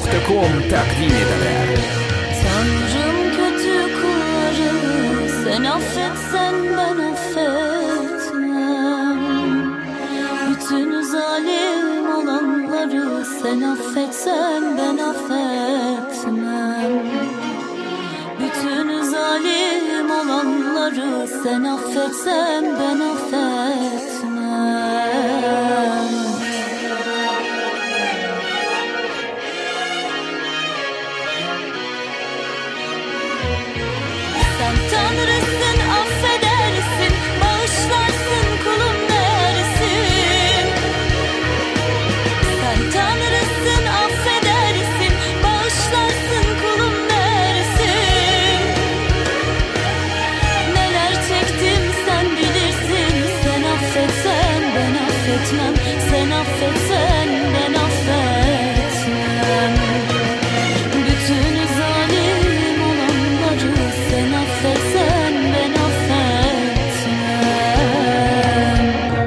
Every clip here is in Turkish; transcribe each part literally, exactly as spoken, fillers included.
nokta com takdim eder. Tanrım kötü kullarını sen affetsen ben affetmem. Bütün zalim olanları sen affetsen ben affetmem. Bütün zalim olanları sen affetsen ben affetmem. Sen Tanrısın, affedersin, bağışlarsın, kulun dersin. Sen Tanrısın, affedersin, bağışlarsın, kulun dersin. Neler çektim sen bilirsin. Sen affetsen ben affetmem. Sen affetsen ben affetmem. Bütün zalim olanları sen affetsen ben affetmem.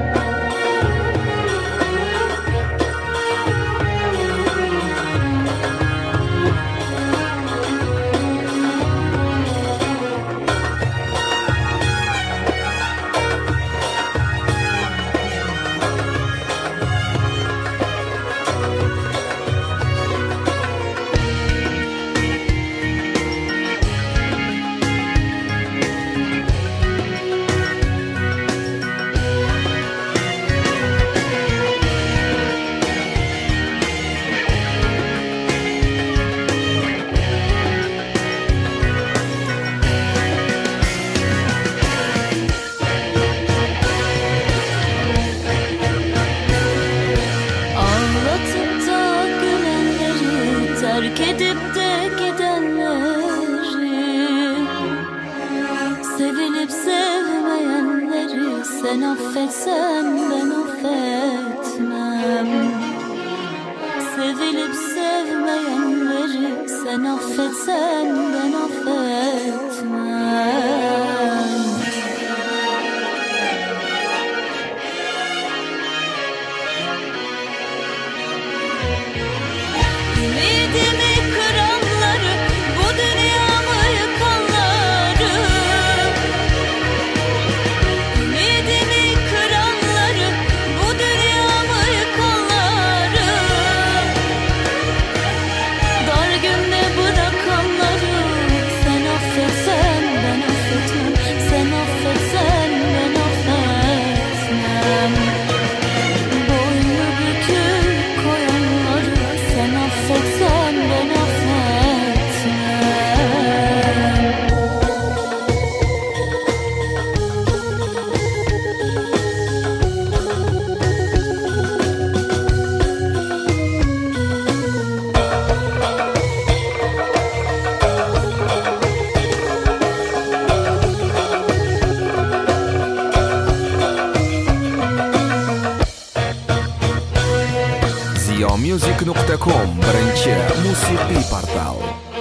Ağlatıp da gülenleri, terk edip de gidenleri, sevilip sevmeyenleri sen affetsen ben affetmem. Sevilip sevmeyenleri sen affetsen ben affetmem. Ümidimi kıranları, bu dünyamı yıkanları. Ümidimi kıranları, bu dünyamı yıkanları. Dar günde bırakanları sen affetsen ben affetmem. Sen affetsen ben affetmem. Boynu bükük koyanları sen affetsen ben affetmem. ziyomusic nokta com birinchi musiqiy portal.